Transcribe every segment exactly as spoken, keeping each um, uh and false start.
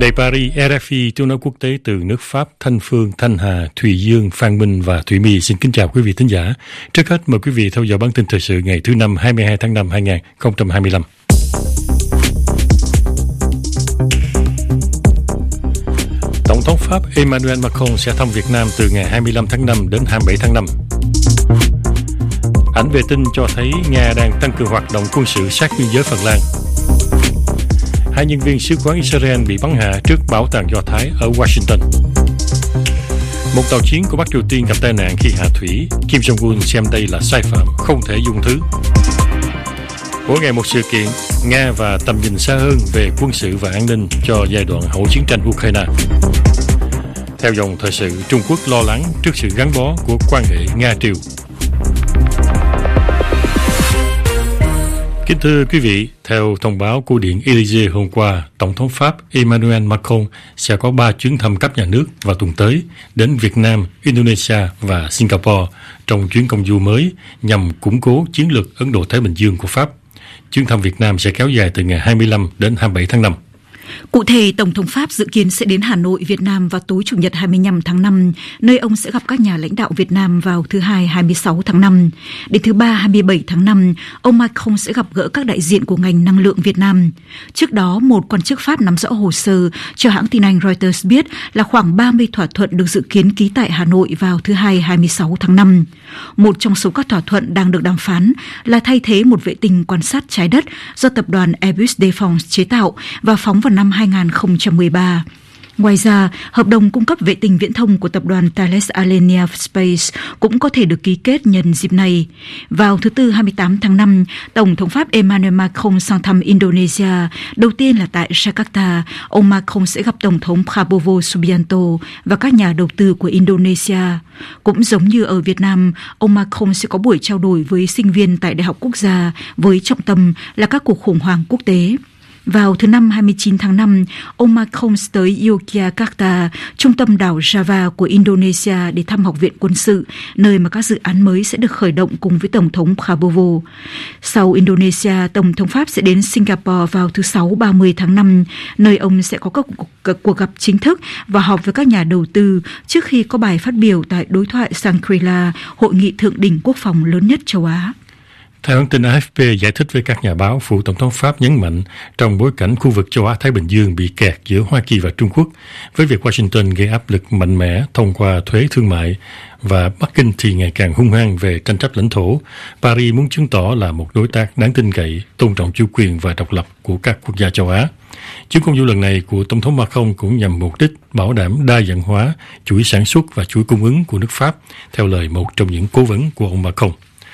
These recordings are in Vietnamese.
Đài Paris, rờ ép i, tiếng nói quốc tế từ nước Pháp, Thanh Phương, Thanh Hà, Thùy Dương, Phan Minh và Thủy My xin kính chào quý vị thính giả. Trước hết mời quý vị theo dõi bản tin thời sự ngày thứ năm hai mươi hai tháng năm hai nghìn không trăm hai mươi lăm. Tổng thống Pháp Emmanuel Macron sẽ thăm Việt Nam từ ngày hai mươi lăm tháng năm đến hai mươi bảy tháng năm. Ảnh vệ tinh cho thấy Nga đang tăng cường hoạt động quân sự sát biên giới Phần Lan. Hai nhân viên sứ quán Israel bị bắn hạ trước bảo tàng Do Thái ở Washington. Một tàu chiến của Bắc Triều Tiên gặp tai nạn khi hạ thủy. Kim Jong-un xem đây là sai phạm, không thể dung thứ. Mỗi ngày một sự kiện, Nga và tầm nhìn xa hơn về quân sự và an ninh cho giai đoạn hậu chiến tranh Ukraine. Theo dòng thời sự, Trung Quốc lo lắng trước sự gắn bó của quan hệ Nga-Triều. Kính thưa quý vị, theo thông báo của Điện Élysée hôm qua, Tổng thống Pháp Emmanuel Macron sẽ có ba chuyến thăm cấp nhà nước vào tuần tới đến Việt Nam, Indonesia và Singapore trong chuyến công du mới nhằm củng cố chiến lược Ấn Độ-Thái Bình Dương của Pháp. Chuyến thăm Việt Nam sẽ kéo dài từ ngày hai mươi lăm đến hai mươi bảy tháng năm. Cụ thể, Tổng thống Pháp dự kiến sẽ đến Hà Nội, Việt Nam vào tối Chủ nhật hai mươi lăm tháng năm, nơi ông sẽ gặp các nhà lãnh đạo Việt Nam vào thứ Hai hai mươi sáu tháng năm. Đến thứ Ba hai mươi bảy tháng năm, ông Macron sẽ gặp gỡ các đại diện của ngành năng lượng Việt Nam. Trước đó, một quan chức Pháp nắm rõ hồ sơ cho hãng tin Anh Reuters biết là khoảng ba mươi thỏa thuận được dự kiến ký tại Hà Nội vào thứ Hai hai mươi sáu tháng năm. Một trong số các thỏa thuận đang được đàm phán là thay thế một vệ tinh quan sát trái đất do tập đoàn Airbus Defence chế tạo và phóng vào năm hai nghìn không trăm mười ba. Ngoài ra, hợp đồng cung cấp vệ tinh viễn thông của tập đoàn Thales Alenia Space cũng có thể được ký kết nhân dịp này. Vào thứ Tư hai mươi tám tháng năm, Tổng thống Pháp Emmanuel Macron sang thăm Indonesia. Đầu tiên là tại Jakarta, ông Macron sẽ gặp Tổng thống Prabowo Subianto và các nhà đầu tư của Indonesia. Cũng giống như ở Việt Nam, ông Macron sẽ có buổi trao đổi với sinh viên tại Đại học Quốc gia với trọng tâm là các cuộc khủng hoảng quốc tế. Vào thứ Năm hai mươi chín tháng năm, ông Macron tới Yogyakarta, trung tâm đảo Java của Indonesia để thăm Học viện Quân sự, nơi mà các dự án mới sẽ được khởi động cùng với Tổng thống Prabowo. Sau Indonesia, Tổng thống Pháp sẽ đến Singapore vào thứ Sáu ba mươi tháng năm, nơi ông sẽ có các cuộc gặp chính thức và họp với các nhà đầu tư trước khi có bài phát biểu tại đối thoại Shangri-La, hội nghị thượng đỉnh quốc phòng lớn nhất châu Á. Theo hãng tin a ép pê giải thích với các nhà báo, phủ Tổng thống Pháp nhấn mạnh trong bối cảnh khu vực châu Á-Thái Bình Dương bị kẹt giữa Hoa Kỳ và Trung Quốc, với việc Washington gây áp lực mạnh mẽ thông qua thuế thương mại và Bắc Kinh thì ngày càng hung hăng về tranh chấp lãnh thổ, Paris muốn chứng tỏ là một đối tác đáng tin cậy, tôn trọng chủ quyền và độc lập của các quốc gia châu Á. Chuyến công du lần này của Tổng thống Macron cũng nhằm mục đích bảo đảm đa dạng hóa chuỗi sản xuất và chuỗi cung ứng của nước Pháp, theo lời một trong những cố vấn của ông Macron.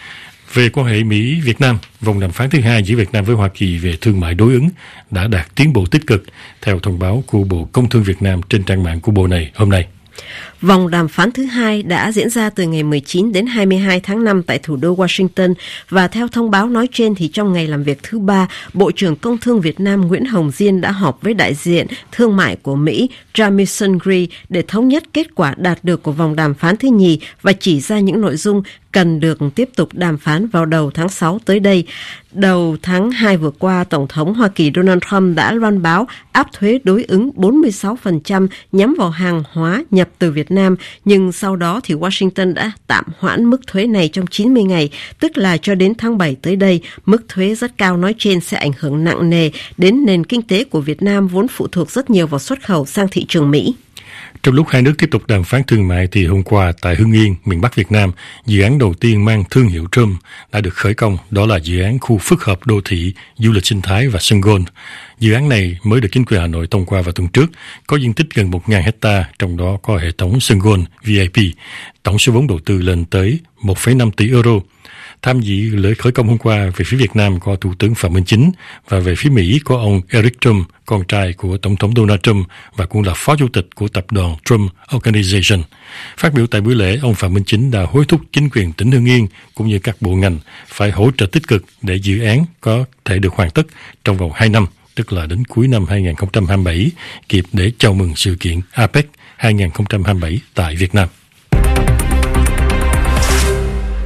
Về quan hệ Mỹ-Việt Nam, vòng đàm phán thứ hai giữa Việt Nam với Hoa Kỳ về thương mại đối ứng đã đạt tiến bộ tích cực, theo thông báo của Bộ Công Thương Việt Nam trên trang mạng của Bộ này hôm nay. Vòng đàm phán thứ hai đã diễn ra từ ngày mười chín đến hai mươi hai tháng năm tại thủ đô Washington và theo thông báo nói trên thì trong ngày làm việc thứ ba, Bộ trưởng Công Thương Việt Nam Nguyễn Hồng Diên đã họp với đại diện thương mại của Mỹ Jamieson Gray để thống nhất kết quả đạt được của vòng đàm phán thứ nhì và chỉ ra những nội dung cần được tiếp tục đàm phán vào đầu tháng sáu tới đây. Đầu tháng hai vừa qua, Tổng thống Hoa Kỳ Donald Trump đã loan báo áp thuế đối ứng bốn mươi sáu phần trăm nhắm vào hàng hóa nhập từ Việt Nam, nhưng sau đó thì Washington đã tạm hoãn mức thuế này trong chín mươi ngày, tức là cho đến tháng bảy tới đây. Mức thuế rất cao nói trên sẽ ảnh hưởng nặng nề đến nền kinh tế của Việt Nam vốn phụ thuộc rất nhiều vào xuất khẩu sang thị trường Mỹ. Trong lúc hai nước tiếp tục đàm phán thương mại thì hôm qua tại Hưng Yên, miền Bắc Việt Nam, dự án đầu tiên mang thương hiệu Trump đã được khởi công, đó là dự án khu phức hợp đô thị, du lịch sinh thái và sân golf. Dự án này mới được chính quyền Hà Nội thông qua vào tuần trước, có diện tích gần một nghìn hectare, trong đó có hệ thống sân golf vê i pê. Tổng số vốn đầu tư lên tới một phẩy năm tỷ euro. Tham dự lễ khởi công hôm qua, về phía Việt Nam có Thủ tướng Phạm Minh Chính và về phía Mỹ có ông Eric Trump, con trai của Tổng thống Donald Trump và cũng là Phó Chủ tịch của tập đoàn Trump Organization. Phát biểu tại buổi lễ, ông Phạm Minh Chính đã hối thúc chính quyền tỉnh Hưng Yên cũng như các bộ ngành phải hỗ trợ tích cực để dự án có thể được hoàn tất trong vòng hai năm, tức là đến cuối năm hai nghìn không trăm hai mươi bảy, kịp để chào mừng sự kiện a pếc hai nghìn không trăm hai mươi bảy tại Việt Nam.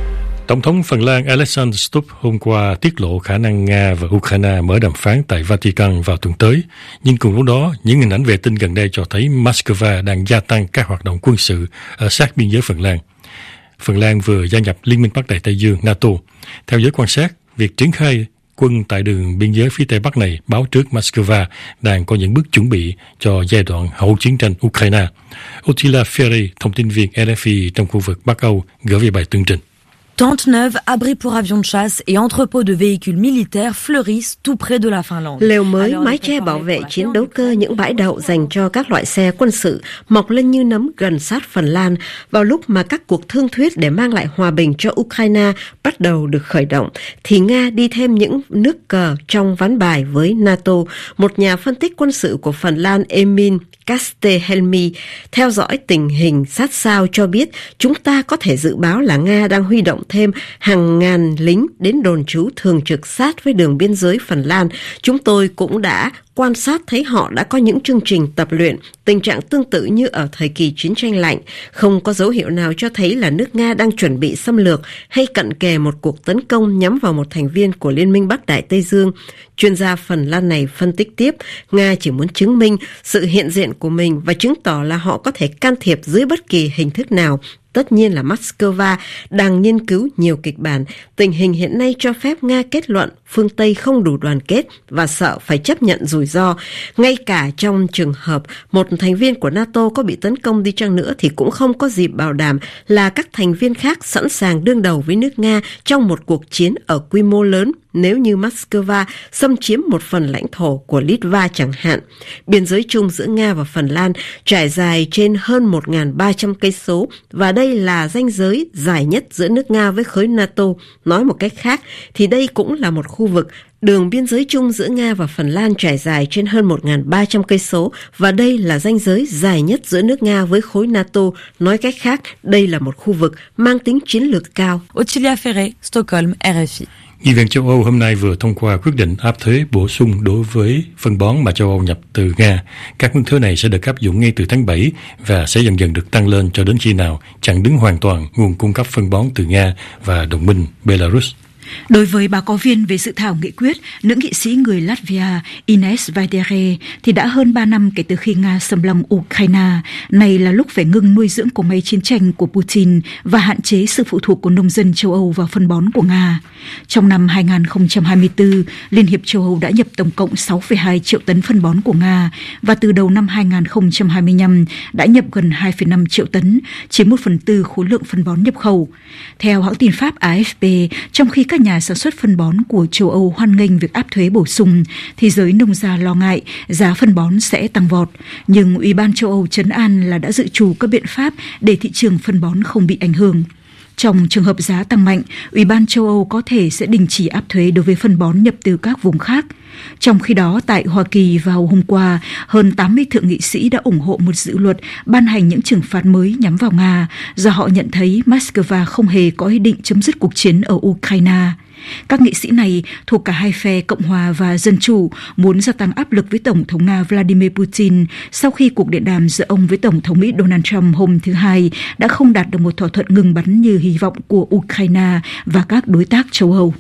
Tổng thống Phần Lan Alexander Stubb hôm qua tiết lộ khả năng Nga và Ukraine mở đàm phán tại Vatican vào tuần tới. Nhưng cùng lúc đó, những hình ảnh vệ tinh gần đây cho thấy Moscow đang gia tăng các hoạt động quân sự ở sát biên giới Phần Lan. Phần Lan vừa gia nhập Liên minh Bắc Đại Tây Dương NATO. Theo giới quan sát, việc triển khai quân tại đường biên giới phía Tây Bắc này báo trước Moscow đang có những bước chuẩn bị cho giai đoạn hậu chiến tranh Ukraine. Ottila Ferry, thông tin viên R F I trong khu vực Bắc Âu, gửi về bài tường trình. Tentes neuves, abris pour avions de chasse et entrepôts de véhicules militaires fleurissent tout près de la Finlande. Lều mới, mái che bảo vệ chiến đấu cơ, những bãi đậu dành cho các loại xe quân sự mọc lên như nấm gần sát Phần Lan vào lúc mà các cuộc thương thuyết để mang lại hòa bình cho Ukraine bắt đầu được khởi động, thì Nga đi thêm những nước cờ trong ván bài với NATO. Một nhà phân tích quân sự của Phần Lan Emil Castellhelmi theo dõi tình hình sát sao cho biết chúng ta có thể dự báo là Nga đang huy động thêm hàng ngàn lính đến đồn trú thường trực sát với đường biên giới Phần Lan. Chúng tôi cũng đã quan sát thấy họ đã có những chương trình tập luyện, tình trạng tương tự như ở thời kỳ chiến tranh lạnh. Không có dấu hiệu nào cho thấy là nước Nga đang chuẩn bị xâm lược hay cận kề một cuộc tấn công nhắm vào một thành viên của Liên minh Bắc Đại Tây Dương. Chuyên gia Phần Lan này phân tích tiếp, Nga chỉ muốn chứng minh sự hiện diện của mình và chứng tỏ là họ có thể can thiệp dưới bất kỳ hình thức nào. Tất nhiên là Moscow đang nghiên cứu nhiều kịch bản. Tình hình hiện nay cho phép Nga kết luận phương Tây không đủ đoàn kết và sợ phải chấp nhận rủi ro. Ngay cả trong trường hợp một thành viên của NATO có bị tấn công đi chăng nữa thì cũng không có dịp bảo đảm là các thành viên khác sẵn sàng đương đầu với nước Nga trong một cuộc chiến ở quy mô lớn nếu như Moscow xâm chiếm một phần lãnh thổ của Litva chẳng hạn. Biên giới chung giữa Nga và Phần Lan trải dài trên hơn một nghìn ba trăm cây số và đây là ranh giới dài nhất giữa nước Nga với khối NATO. Nói một cách khác thì đây cũng là một khu vực. Đường biên giới chung giữa Nga và Phần Lan trải dài trên hơn một nghìn ba trăm cây số và đây là ranh giới dài nhất giữa nước Nga với khối NATO. Nói cách khác, đây là một khu vực mang tính chiến lược cao. Ottila Ferry, Stockholm, R F I. Nghị viện châu Âu hôm nay vừa thông qua quyết định áp thuế bổ sung đối với phân bón mà châu Âu nhập từ Nga. Các mức thuế này sẽ được áp dụng ngay từ tháng bảy và sẽ dần dần được tăng lên cho đến khi nào chặn đứng hoàn toàn nguồn cung cấp phân bón từ Nga và đồng minh Belarus. Đối với báo cáo viên về dự thảo nghị quyết, nữ nghị sĩ người Latvia Ines Vaidere thì đã hơn ba năm kể từ khi Nga xâm lăng Ukraine, này là lúc phải ngừng nuôi dưỡng của máy chiến tranh của Putin và hạn chế sự phụ thuộc của nông dân châu Âu vào phân bón của Nga. Trong năm hai không hai tư, Liên hiệp châu Âu đã nhập tổng cộng sáu phẩy hai triệu tấn phân bón của Nga và từ đầu năm hai không hai lăm đã nhập gần hai phẩy năm triệu tấn, chiếm một phần tư khối lượng phân bón nhập khẩu. Theo hãng tin Pháp A F P, trong khi các nhà sản xuất phân bón của châu Âu hoan nghênh việc áp thuế bổ sung, thì giới nông gia lo ngại giá phân bón sẽ tăng vọt. Nhưng Ủy ban châu Âu trấn an là đã dự trù các biện pháp để thị trường phân bón không bị ảnh hưởng. Trong trường hợp giá tăng mạnh, Ủy ban châu Âu có thể sẽ đình chỉ áp thuế đối với phân bón nhập từ các vùng khác. Trong khi đó, tại Hoa Kỳ vào hôm qua, hơn tám mươi thượng nghị sĩ đã ủng hộ một dự luật ban hành những trừng phạt mới nhắm vào Nga do họ nhận thấy Moscow không hề có ý định chấm dứt cuộc chiến ở Ukraine. Các nghị sĩ này thuộc cả hai phe Cộng hòa và Dân chủ muốn gia tăng áp lực với Tổng thống Nga Vladimir Putin sau khi cuộc điện đàm giữa ông với Tổng thống Mỹ Donald Trump hôm thứ Hai đã không đạt được một thỏa thuận ngừng bắn như hy vọng của Ukraine và các đối tác châu Âu.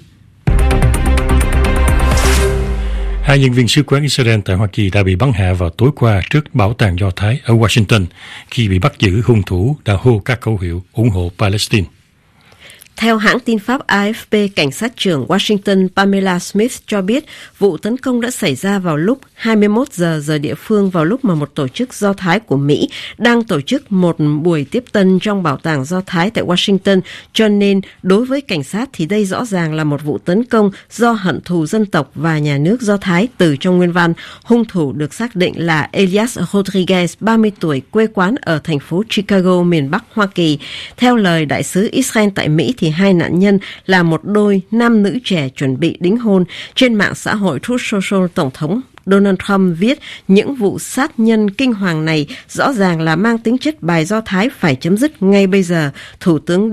Hai nhân viên sứ quán Israel tại Hoa Kỳ đã bị bắn hạ vào tối qua trước bảo tàng Do Thái ở Washington khi bị bắt giữ hung thủ đã hô các khẩu hiệu ủng hộ Palestine. Theo hãng tin Pháp A F P, cảnh sát trưởng Washington Pamela Smith cho biết vụ tấn công đã xảy ra vào lúc hai mươi mốt giờ giờ địa phương, vào lúc mà một tổ chức Do Thái của Mỹ đang tổ chức một buổi tiếp tân trong bảo tàng Do Thái tại Washington. Cho nên, đối với cảnh sát thì đây rõ ràng là một vụ tấn công do hận thù dân tộc và nhà nước Do Thái từ trong nguyên văn. Hung thủ được xác định là Elias Rodriguez, ba mươi tuổi, quê quán ở thành phố Chicago, miền Bắc Hoa Kỳ. Theo lời đại sứ Israel tại Mỹ thì hai nạn nhân là một đôi nam nữ trẻ chuẩn bị đính hôn. Trên mạng xã hội Truth Social, Tổng thống Donald Trump viết những vụ sát nhân kinh hoàng này rõ ràng là mang tính chất bài Do Thái phải chấm dứt ngay bây giờ. Thủ tướng Đức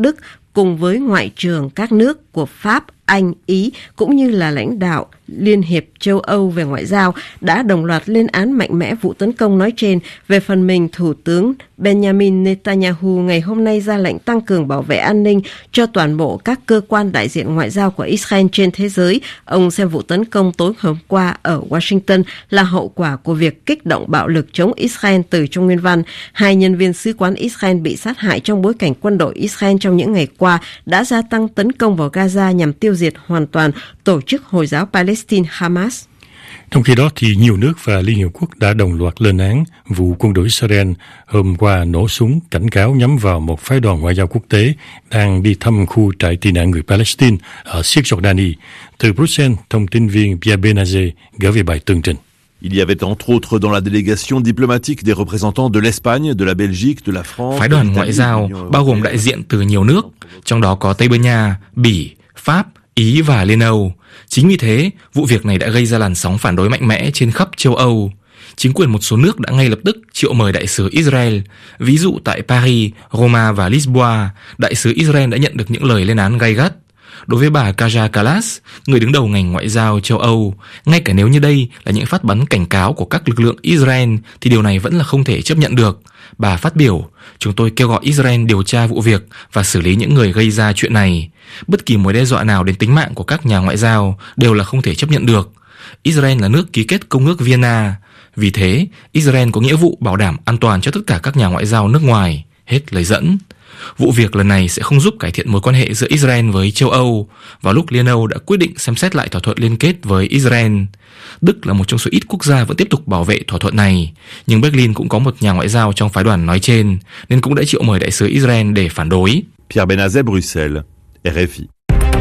cùng với ngoại trưởng các nước của Pháp, Anh, Ý cũng như là lãnh đạo Liên hiệp châu Âu về ngoại giao đã đồng loạt lên án mạnh mẽ vụ tấn công nói trên. Về phần mình, Thủ tướng Benjamin Netanyahu ngày hôm nay ra lệnh tăng cường bảo vệ an ninh cho toàn bộ các cơ quan đại diện ngoại giao của Israel trên thế giới. Ông xem vụ tấn công tối hôm qua ở Washington là hậu quả của việc kích động bạo lực chống Israel từ trong nguyên văn. Hai nhân viên sứ quán Israel bị sát hại trong bối cảnh quân đội Israel trong những ngày qua đã gia tăng tấn công vào Gaza nhằm tiêu diệt hoàn toàn tổ chức Hồi giáo Palestine Hamas. Trong khi đó, thì nhiều nước và Liên Hiệp Quốc đã đồng loạt lên án vụ quân đội Israel hôm qua nổ súng cảnh cáo nhắm vào một phái đoàn ngoại giao quốc tế đang đi thăm khu trại tị nạn người Palestine ở Cisjordanie. Từ Bruxelles, thông tin viên Pierre Benazet gửi về bài tường trình. Il y avait entre autres dans la délégation diplomatique des représentants de l'Espagne, de la Belgique, de la France. Phái đoàn ngoại giao bao gồm đại diện từ nhiều nước, trong đó có Tây Ban Nha, Bỉ, Pháp, Ý và Liên Âu. Chính vì thế, vụ việc này đã gây ra làn sóng phản đối mạnh mẽ trên khắp châu Âu. Chính quyền một số nước đã ngay lập tức triệu mời đại sứ Israel. Ví dụ tại Paris, Roma và Lisboa, đại sứ Israel đã nhận được những lời lên án gay gắt. Đối với bà Kaja Kallas, người đứng đầu ngành ngoại giao châu Âu, ngay cả nếu như đây là những phát bắn cảnh cáo của các lực lượng Israel thì điều này vẫn là không thể chấp nhận được. Bà phát biểu, chúng tôi kêu gọi Israel điều tra vụ việc và xử lý những người gây ra chuyện này. Bất kỳ mối đe dọa nào đến tính mạng của các nhà ngoại giao đều là không thể chấp nhận được. Israel là nước ký kết Công ước Vienna. Vì thế, Israel có nghĩa vụ bảo đảm an toàn cho tất cả các nhà ngoại giao nước ngoài. Hết lời dẫn. Vụ việc lần này sẽ không giúp cải thiện mối quan hệ giữa Israel với châu Âu vào lúc Liên Âu đã quyết định xem xét lại thỏa thuận liên kết với Israel. Đức là một trong số ít quốc gia vẫn tiếp tục bảo vệ thỏa thuận này, nhưng Berlin cũng có một nhà ngoại giao trong phái đoàn nói trên, nên cũng đã triệu mời đại sứ Israel để phản đối. Pierre Benazet, Bruxelles, R F I.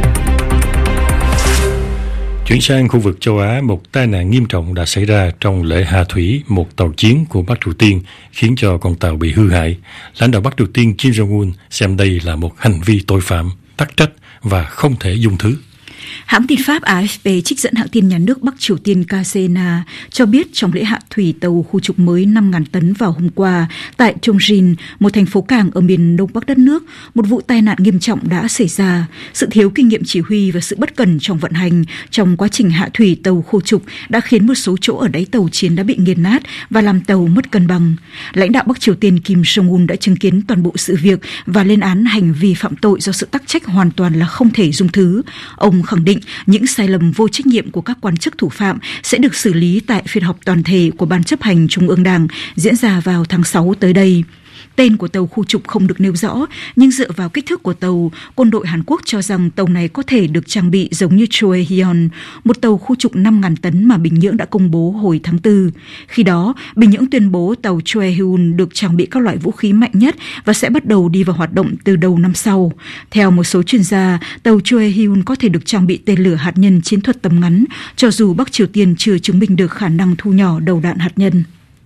Chuyển sang khu vực châu Á, một tai nạn nghiêm trọng đã xảy ra trong lễ hạ thủy một tàu chiến của Bắc Triều Tiên, khiến cho con tàu bị hư hại. Lãnh đạo Bắc Triều Tiên Kim Jong-un xem đây là một hành vi tội phạm, tắc trách và không thể dung thứ. Hãng tin Pháp A F P trích dẫn hãng tin nhà nước Bắc Triều Tiên K C N A cho biết trong lễ hạ thủy tàu khu trục mới năm nghìn tấn vào hôm qua tại Chongjin, một thành phố cảng ở miền đông bắc đất nước, một vụ tai nạn nghiêm trọng đã xảy ra. Sự thiếu kinh nghiệm chỉ huy và sự bất cẩn trong vận hành trong quá trình hạ thủy tàu khu trục đã khiến một số chỗ ở đáy tàu chiến đã bị nghiền nát và làm tàu mất cân bằng. Lãnh đạo Bắc Triều Tiên Kim Jong-un đã chứng kiến toàn bộ sự việc và lên án hành vi phạm tội do sự tắc trách hoàn toàn là không thể dung thứ. Ông khẳng định những sai lầm vô trách nhiệm của các quan chức thủ phạm sẽ được xử lý tại phiên họp toàn thể của Ban chấp hành Trung ương Đảng diễn ra vào tháng sáu tới đây. Tên của tàu khu trục không được nêu rõ, nhưng dựa vào kích thước của tàu, quân đội Hàn Quốc cho rằng tàu này có thể được trang bị giống như Choehyun, một tàu khu trục năm nghìn tấn mà Bình Nhưỡng đã công bố hồi tháng tư. Khi đó, Bình Nhưỡng tuyên bố tàu Choehyun được trang bị các loại vũ khí mạnh nhất và sẽ bắt đầu đi vào hoạt động từ đầu năm sau. Theo một số chuyên gia, tàu Choehyun có thể được trang bị tên lửa hạt nhân chiến thuật tầm ngắn, cho dù Bắc Triều Tiên chưa chứng minh được khả năng thu nhỏ đầu đạn hạt nhân.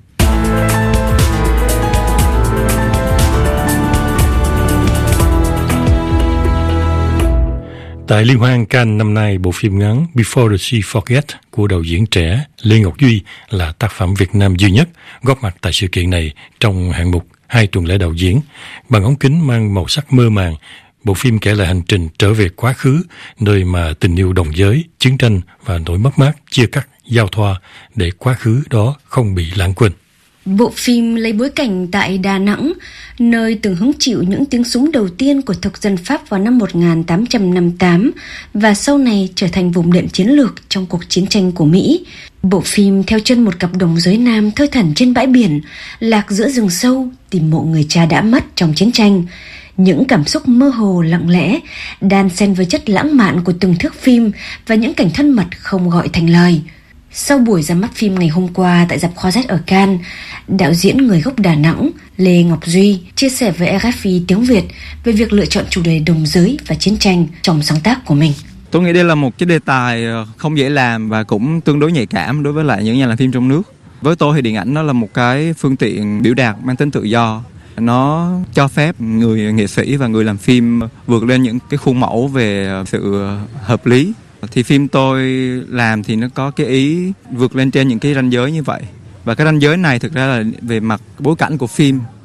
Tại Liên hoan Cannes năm nay, bộ phim ngắn Before the Sea Forget của đạo diễn trẻ Lê Ngọc Duy là tác phẩm Việt Nam duy nhất góp mặt tại sự kiện này trong hạng mục hai tuần lễ đạo diễn. Bằng ống kính mang màu sắc mơ màng, bộ phim kể lại hành trình trở về quá khứ, nơi mà tình yêu đồng giới, chiến tranh và nỗi mất mát chia cắt giao thoa để quá khứ đó không bị lãng quên. Bộ phim lấy bối cảnh tại Đà Nẵng, nơi từng hứng chịu những tiếng súng đầu tiên của thực dân Pháp vào năm một nghìn tám trăm năm mươi tám và sau này trở thành vùng đệm chiến lược trong cuộc chiến tranh của Mỹ. Bộ phim theo chân một cặp đồng giới nam thơ thẩn trên bãi biển, lạc giữa rừng sâu, tìm mộ người cha đã mất trong chiến tranh. Những cảm xúc mơ hồ lặng lẽ, đan xen với chất lãng mạn của từng thước phim và những cảnh thân mật không gọi thành lời. Sau buổi ra mắt phim ngày hôm qua tại rạp Croisette ở Cannes, đạo diễn người gốc Đà Nẵng Lê Ngọc Duy chia sẻ với R F I tiếng Việt về việc lựa chọn chủ đề đồng giới và chiến tranh trong sáng tác của mình. Tôi nghĩ đây là một cái đề tài không dễ làm và cũng tương đối nhạy cảm đối với lại những nhà làm phim trong nước. Với tôi thì điện ảnh nó là một cái phương tiện biểu đạt mang tính tự do. Nó cho phép người nghệ sĩ và người làm phim vượt lên những cái khuôn mẫu về sự hợp lý. Thì phim tôi làm thì nó có cái ý vượt lên trên những cái ranh giới như vậy. Và cái ranh giới này thực ra là về mặt bối cảnh của phim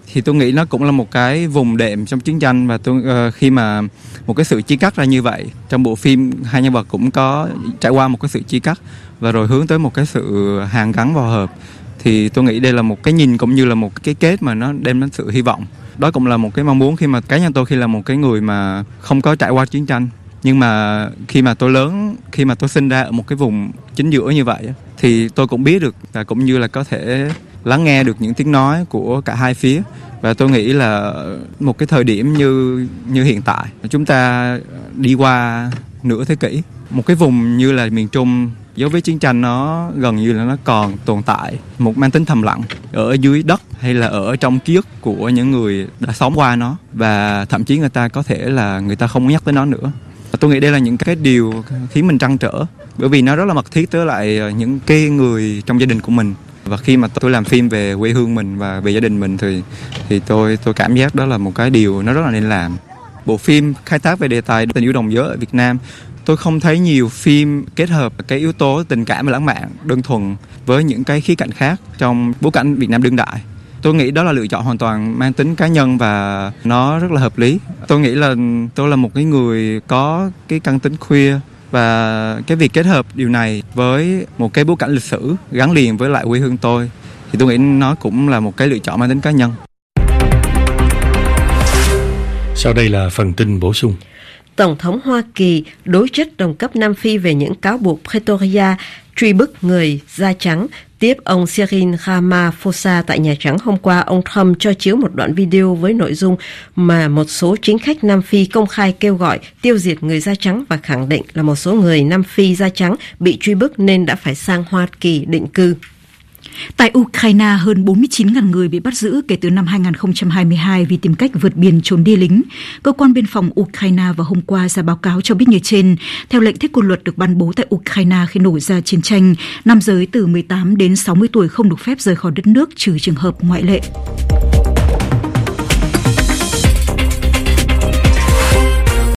thì tôi nghĩ nó cũng là một cái vùng đệm trong chiến tranh, và tôi uh, khi mà một cái sự chia cắt ra như vậy, trong bộ phim hai nhân vật cũng có trải qua một cái sự chia cắt và rồi hướng tới một cái sự hàn gắn vào hợp, thì tôi nghĩ đây là một cái nhìn cũng như là một cái kết mà nó đem đến sự hy vọng. Đó cũng là một cái mong muốn khi mà cá nhân tôi, khi là một cái người mà không có trải qua chiến tranh, nhưng mà khi mà tôi lớn, khi mà tôi sinh ra ở một cái vùng chính giữa như vậy, thì tôi cũng biết được và cũng như là có thể lắng nghe được những tiếng nói của cả hai phía. Và tôi nghĩ là một cái thời điểm như như hiện tại, chúng ta đi qua nửa thế kỷ, một cái vùng như là miền Trung, dấu vết chiến tranh nó gần như là nó còn tồn tại, một mang tính thầm lặng ở dưới đất hay là ở trong ký ức của những người đã sống qua nó, và thậm chí người ta có thể là người ta không nhắc tới nó nữa. Tôi nghĩ đây là những cái điều khiến mình trăn trở, bởi vì nó rất là mật thiết tới lại những cái người trong gia đình của mình. Và khi mà tôi làm phim về quê hương mình và về gia đình mình thì thì tôi tôi cảm giác đó là một cái điều nó rất là nên làm. Bộ phim khai thác về đề tài tình yêu đồng giới ở Việt Nam. Tôi không thấy nhiều phim kết hợp cái yếu tố tình cảm và lãng mạn đơn thuần với những cái khía cạnh khác trong bối cảnh Việt Nam đương đại. Tôi nghĩ đó là lựa chọn hoàn toàn mang tính cá nhân và nó rất là hợp lý. Tôi nghĩ là tôi là một cái người có cái căn tính khuya, và cái việc kết hợp điều này với một cái bối cảnh lịch sử gắn liền với lại quê hương tôi thì tôi nghĩ nó cũng là một cái lựa chọn mang tính cá nhân. Sau đây là phần tin bổ sung. Tổng thống Hoa Kỳ đối chất đồng cấp Nam Phi về những cáo buộc Pretoria truy bức người da trắng. Tiếp ông Cyril Ramaphosa tại Nhà Trắng hôm qua, ông Trump cho chiếu một đoạn video với nội dung mà một số chính khách Nam Phi công khai kêu gọi tiêu diệt người da trắng và khẳng định là một số người Nam Phi da trắng bị truy bức nên đã phải sang Hoa Kỳ định cư. Tại Ukraine, hơn bốn mươi chín nghìn người bị bắt giữ kể từ năm hai không hai hai vì tìm cách vượt biển trốn đi lính. Cơ quan biên phòng Ukraine vào hôm qua ra báo cáo cho biết như trên. Theo lệnh thiết quân luật được ban bố tại Ukraine khi nổ ra chiến tranh, nam giới từ mười tám đến sáu mươi tuổi không được phép rời khỏi đất nước trừ trường hợp ngoại lệ.